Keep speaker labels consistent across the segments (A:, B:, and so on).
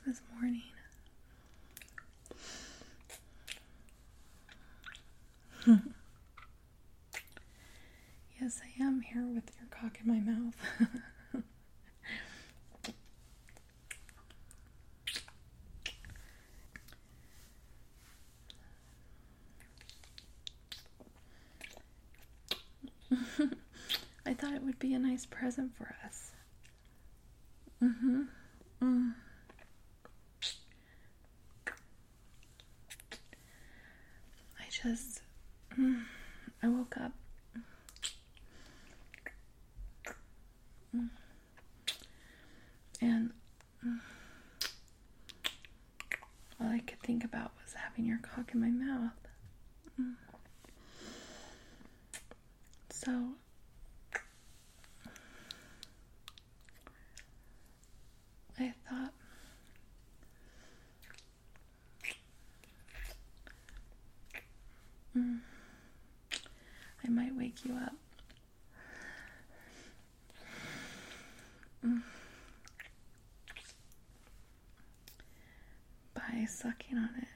A: Christmas morning. Yes, I am here with your cock in my mouth. I thought it would be a nice present for us. I woke up. And all I could think about was having your cock in my mouth. So I thought I might wake you up. By sucking on it.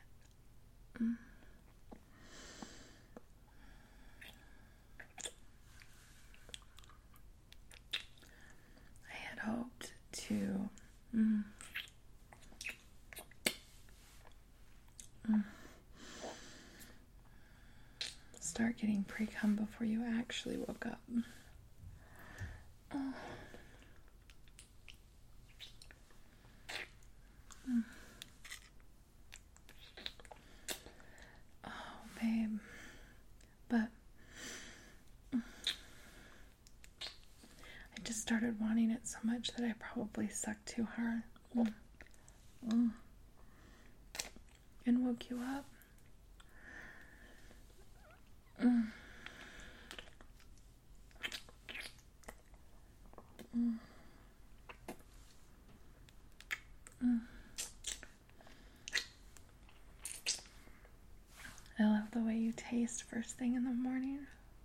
A: I had hoped to start getting pre-cum before you actually woke up. Oh, babe. But I just started wanting it so much that I probably sucked too hard. And woke you up. I love the way you taste first thing in the morning.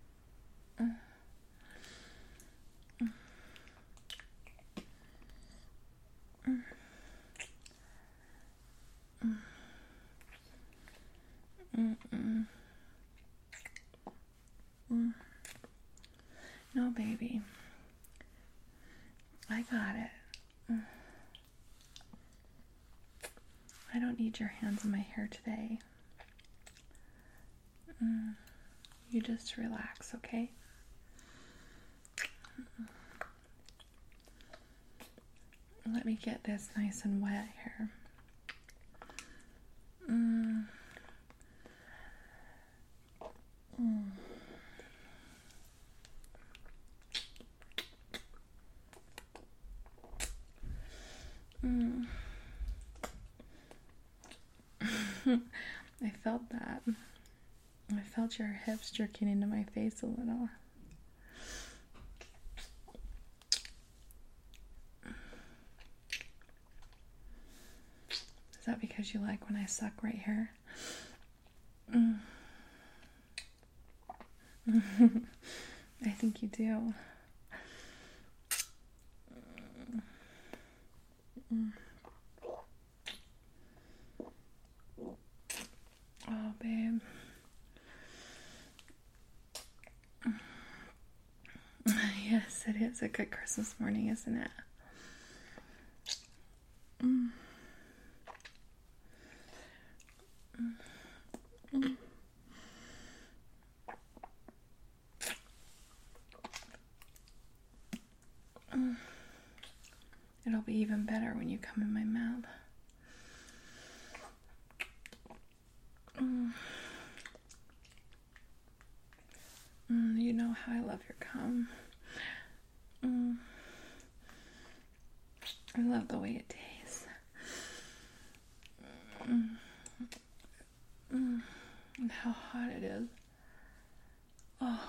A: No, baby. I got it. I don't need your hands in my hair today. You just relax, okay? Let me get this nice and wet here. I felt that. I felt your hips jerking into my face a little. Is that because you like when I suck right here? I think you do. Oh, babe. Yes, it is a good Christmas morning, isn't it? It'll be even better when you come in my mouth. You know how I love your cum. I love the way it tastes. And how hot it is. Oh.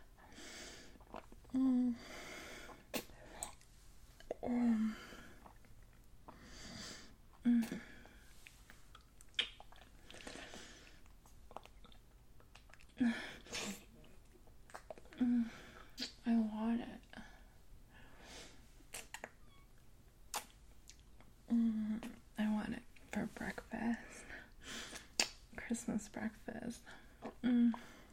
A: I want it. I want Christmas breakfast. Mm.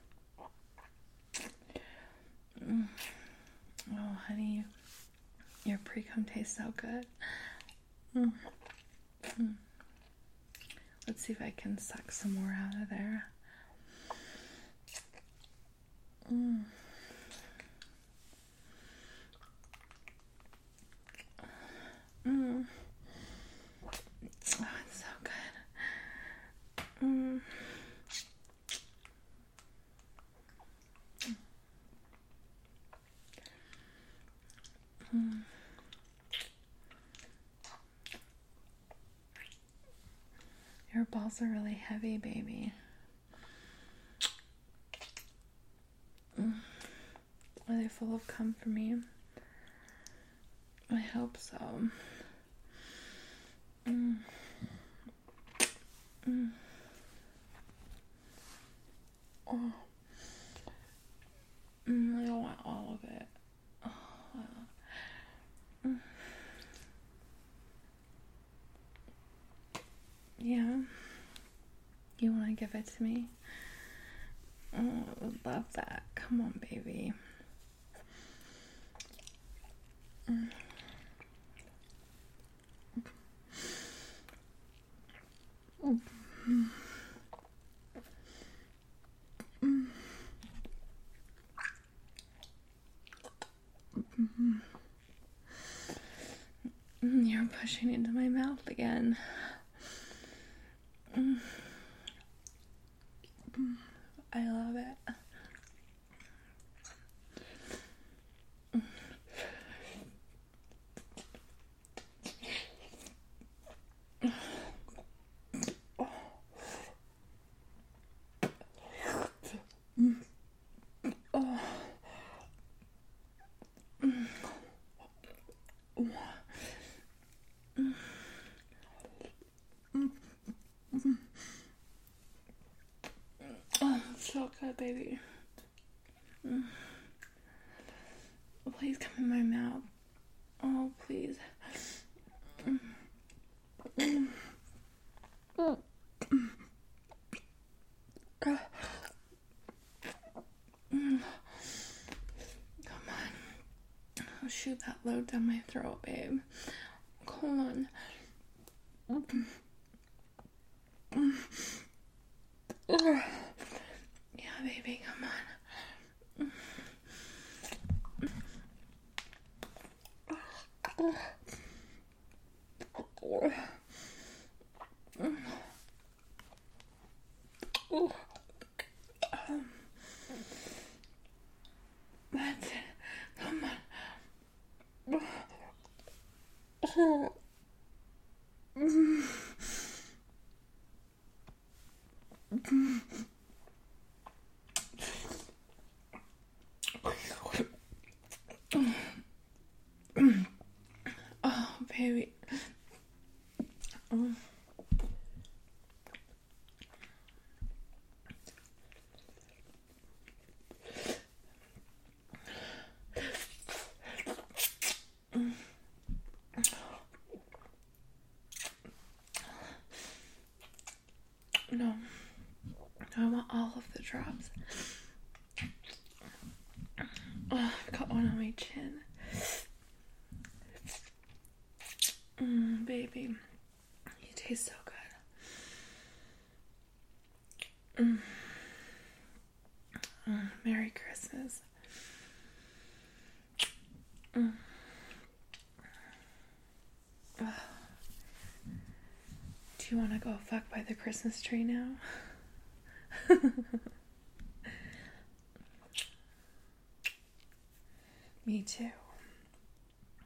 A: Mm. Oh, honey, your pre-cum tastes so good. Mm. Mm. Let's see if I can suck some more out of there. Mm. Mm. Oh, it's so good. Mm. Mm. Your balls are really heavy, baby. Mm. Are they full of cum for me? I hope so. Mm. Mm. Oh. I don't want all of it. Oh. Mm. Yeah. You want to give it to me? Oh, I would love that. Come on, baby. Mm. Mm. Mm. Mm. You're pushing into my mouth again. Mm. I love it. Oh. Oh, so good, baby. Please come in my mouth. Oh, please. Come on. I'll shoot that load down my throat, babe. Hold on. Yeah, baby, come on. That's it. Come on. Oh, baby. Oh. No. I want all of the drops. Oh, I've got one on my chin. Baby, you taste so good. Merry Christmas. Do you want to go fuck by the Christmas tree now? Me too.